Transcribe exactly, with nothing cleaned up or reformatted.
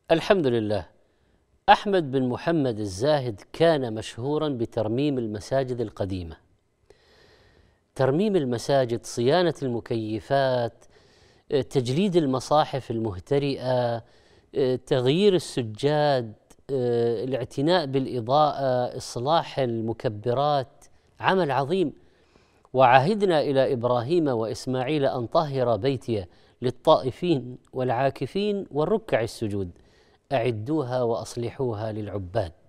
الحمد لله. أحمد بن محمد الزاهد كان مشهورا بترميم المساجد القديمة، ترميم المساجد، صيانة المكيفات، تجليد المصاحف المهترئة، تغيير السجاد، الاعتناء بالإضاءة، إصلاح المكبرات، عمل عظيم. وعهدنا إلى إبراهيم وإسماعيل أن طهر بيتي للطائفين والعاكفين والركع السجود، أعدوها وأصلحوها للعباد.